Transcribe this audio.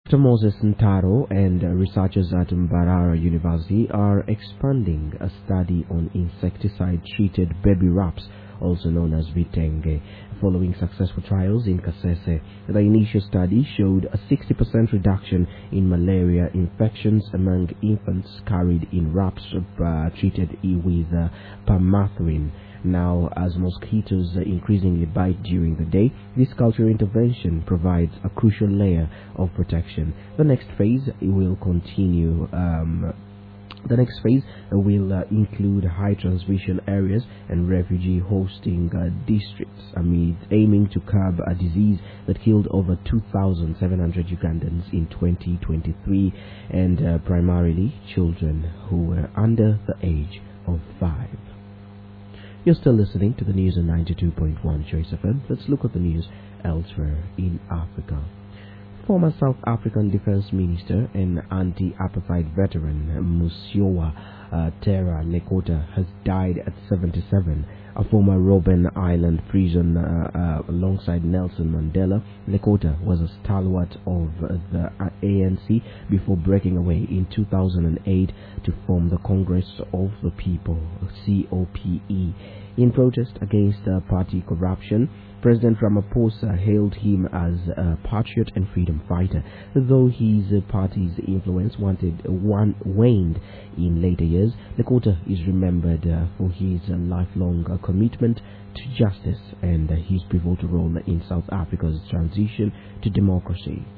Dr. Moses Ntaro and researchers at Mbarara University are expanding a study on insecticide-treated baby raps, also known as Vitenge, following successful trials in Kasese. The initial study showed a 60% reduction in malaria infections among infants carried in raps treated with permethrin. Now, as mosquitoes increasingly bite during the day, this cultural intervention provides a crucial layer of protection. The next phase will continue. The next phase will include high transmission areas and refugee hosting districts, aiming to curb a disease that killed over 2,700 Ugandans in 2023, and primarily children who were under the age of 5. You're still listening to the news on 92.1 Choice FM. Let's look at the news elsewhere in Africa. Former South African Defense Minister and anti-apartheid veteran Musyowa Tera Lekota has died at 77. A former Robben Island prison alongside Nelson Mandela, Lekota was a stalwart of the ANC before breaking away in 2008 to form the Congress of the People, COPE. In protest against party corruption, President Ramaphosa hailed him as a patriot and freedom fighter, though his party's influence waned in later years. Lekota is remembered for his lifelong commitment to justice and his pivotal role in South Africa's transition to democracy.